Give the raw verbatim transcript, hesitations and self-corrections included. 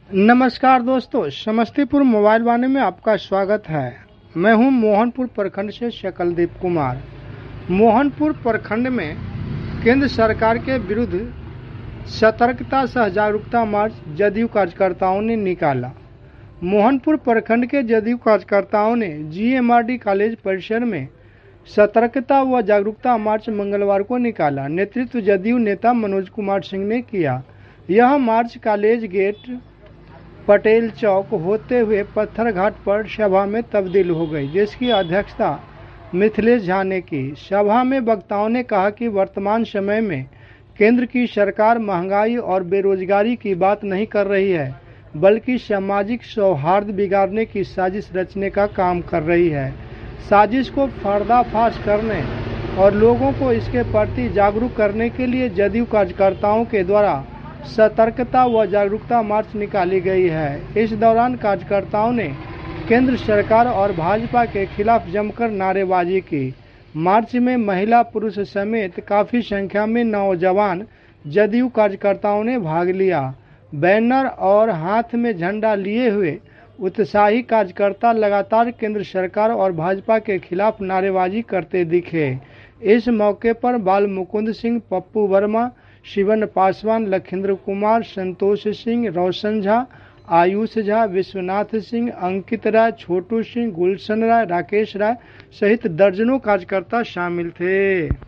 नमस्कार दोस्तों, समस्तीपुर मोबाइल वाणी में आपका स्वागत है। मैं हूं मोहनपुर प्रखंड से शकलदीप कुमार। मोहनपुर प्रखंड में केंद्र सरकार के विरुद्ध सतर्कता सह जागरूकता मार्च जदयू कार्यकर्ताओं ने निकाला। मोहनपुर प्रखंड के जदयू कार्यकर्ताओं ने जीएमआरडी कॉलेज परिसर में सतर्कता व जागरूकता मार्च मंगलवार को निकाला। नेतृत्व जदयू नेता मनोज कुमार सिंह ने किया। यह march college gate Patel Chowk होते हुए पत्थर घाट पर सभा में तब्दील हो गई, जिसकी अध्यक्षता मिथिलेश झा ने की। सभा में वक्ताओं ने कहा कि वर्तमान समय में केंद्र की सरकार महंगाई और बेरोजगारी की बात नहीं कर रही है, बल्कि सामाजिक सौहार्द बिगाड़ने की साजिश रचने का काम कर रही है। साजिश को पर्दाफाश करने और लोगों को इसके प्रति जागरूक करने के लिए जदयू कार्यकर्ताओं के द्वारा सतर्कता व जागरूकता मार्च निकाली गई है। इस दौरान कार्यकर्ताओं ने केंद्र सरकार और भाजपा के खिलाफ जमकर नारेबाजी की। मार्च में महिला पुरुष समेत काफी संख्या में नौजवान जदयू कार्यकर्ताओं ने भाग लिया। बैनर और हाथ में झंडा लिए हुए उत्साही कार्यकर्ता लगातार केंद्र सरकार और भाजपा के खिलाफ नारेबाजी करते दिखे। इस मौके पर बाल मुकुंद सिंह, पप्पू वर्मा, शिवन पासवान, लखिंद्र कुमार, संतोष सिंह, रोशन झा, आयुष झा, विश्वनाथ सिंह, अंकित राय, छोटू सिंह, गुलशन राय, राकेश राय सहित दर्जनों कार्यकर्ता शामिल थे।